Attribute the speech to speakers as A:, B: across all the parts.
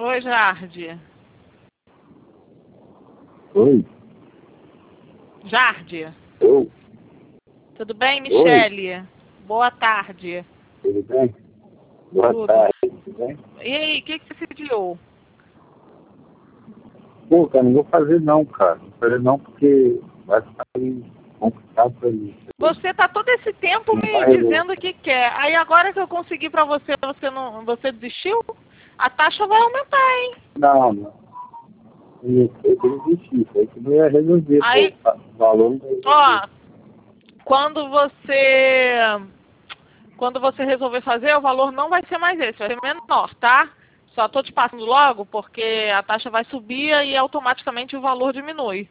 A: Oi, Jardi.
B: Oi.
A: Jardi.
B: Oi.
A: Tudo bem, Michele? Boa tarde.
B: Tudo bem? Boa
A: Tudo.
B: tarde, tudo bem?
A: E aí, o que você decidiu?
B: Pô, cara, não vou fazer não, cara. Não vou fazer não porque vai ficar complicado pra mim.
A: Você tá todo esse tempo
B: Não
A: me
B: vai,
A: dizendo que quer. Aí agora que eu consegui pra você, você desistiu? A taxa vai aumentar, hein?
B: não. Eu desisti. Foi que não ia resolver.
A: Aí,
B: Pô, o valor não ia resolver.
A: ó, quando você resolver fazer, o valor não vai ser mais esse, vai ser menor, tá? Só tô te passando logo porque a taxa vai subir e automaticamente o valor diminui.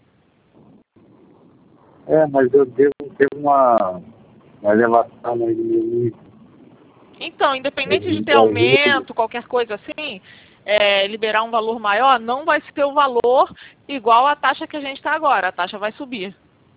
B: Mas eu devo ter uma elevação aí no meu nível.
A: Então, independente de ter aumento, qualquer coisa assim, liberar um valor maior, não vai ser o valor igual à taxa que a gente está agora. A taxa vai subir.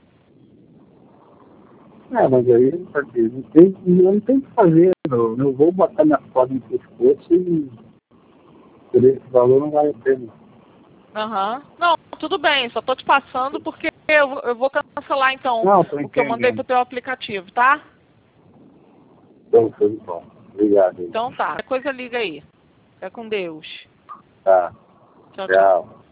B: Mas aí eu não tenho o que fazer. Eu vou botar minha corda no pescoço e por esse valor não vale a pena.
A: Aham. Não, tudo bem, só tô te passando porque eu vou cancelar então
B: Não, tô
A: o que eu mandei
B: entendendo.
A: pro teu aplicativo, tá?
B: Então, tudo bom. Obrigado.
A: Então tá, qualquer coisa liga aí. Fica com Deus.
B: Tá.
A: Tchau, tchau.
B: Tchau.